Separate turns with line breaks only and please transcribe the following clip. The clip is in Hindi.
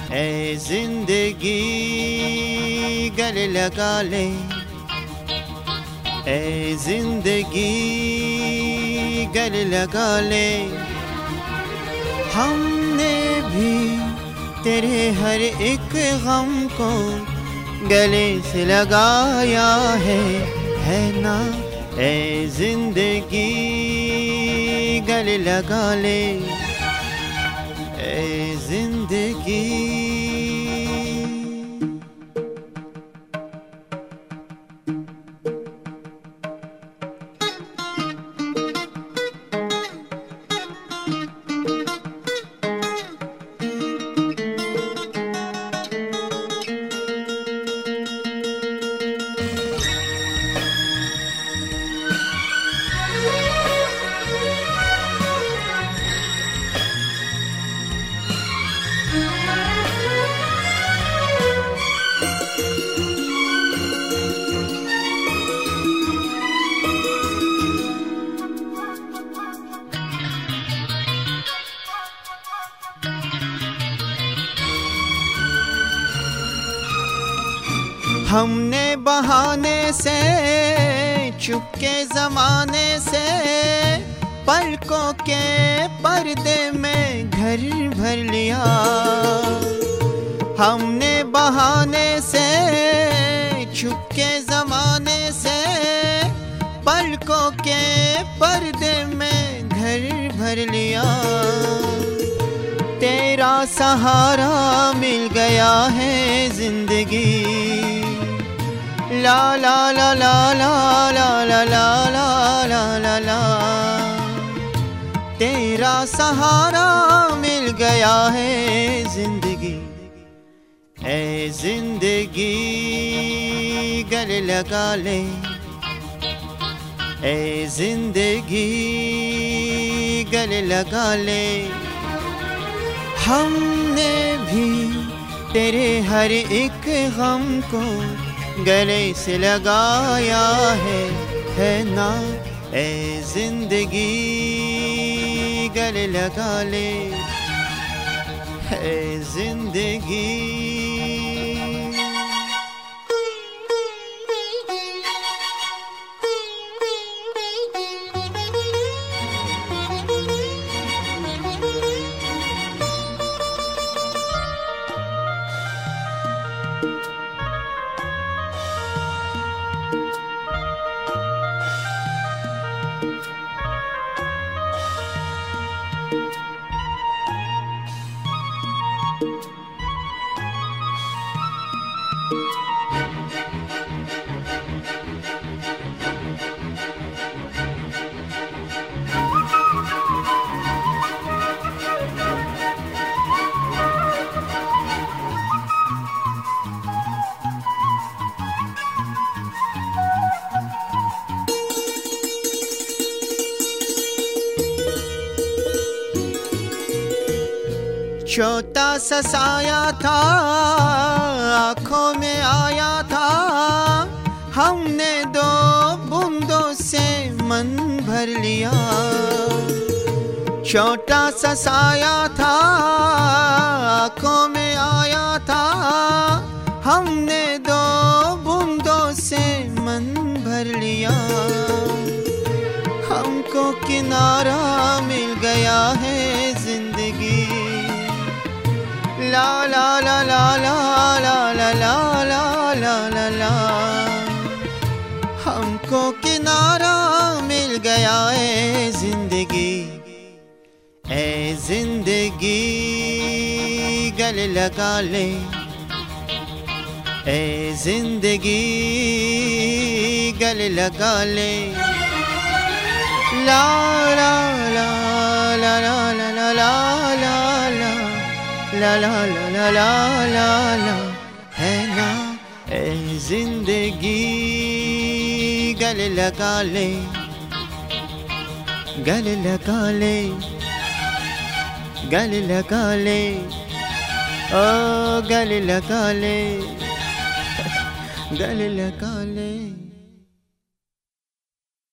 ऐ जिंदगी गले लगा ले, ऐ जिंदगी गले लगा ले। हमने भी तेरे हर एक गम को गले से लगाया है ना। ऐ जिंदगी गले लगा ले, ऐ जिंदगी। हमने बहाने से चुपके ज़माने से पलकों के पर्दे में घर भर लिया। हमने बहाने से चुपके ज़माने से पलकों के पर्दे में घर भर लिया। तेरा सहारा मिल गया है जिंदगी। ला ला ला ला ला ला ला ला ला ला ला ला। तेरा सहारा मिल गया है जिंदगी। ऐ जिंदगी गले लगा ले, ऐ जिंदगी गले लगा ले। हमने भी तेरे हर एक गम को गले से लगाया है ना। ऐ जिंदगी गले लगा ले, ऐ जिंदगी। छोटा सा साया था आँखों में आया था। हमने दो बूंदों से मन भर लिया। छोटा सा साया था आँखों में आया था। हमने दो बूंदों से मन भर लिया। हमको किनारा मिल गया है जिंदगी। ला ला ला ला ला ला ला ला ला ला ला ला। हमको किनारा मिल गया है जिंदगी। ऐ जिंदगी गले लगा ले, ऐ जिंदगी गले लगा ले। ला ला ला ला ला ला ला ला ला ला ला ला ला ला है ना। ऐ जिंदगी गले लगा ले, गले लगा ले, गले लगा ले, ओ गले लगा ले, गले लगा ले।